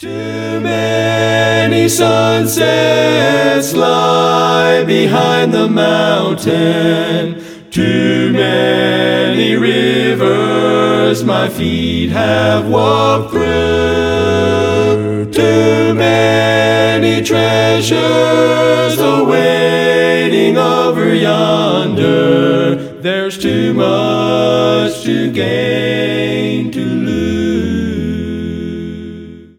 Too many sunsets lie behind the mountain. Too many rivers my feet have walked through. Too many treasures awaiting over yonder. There's too much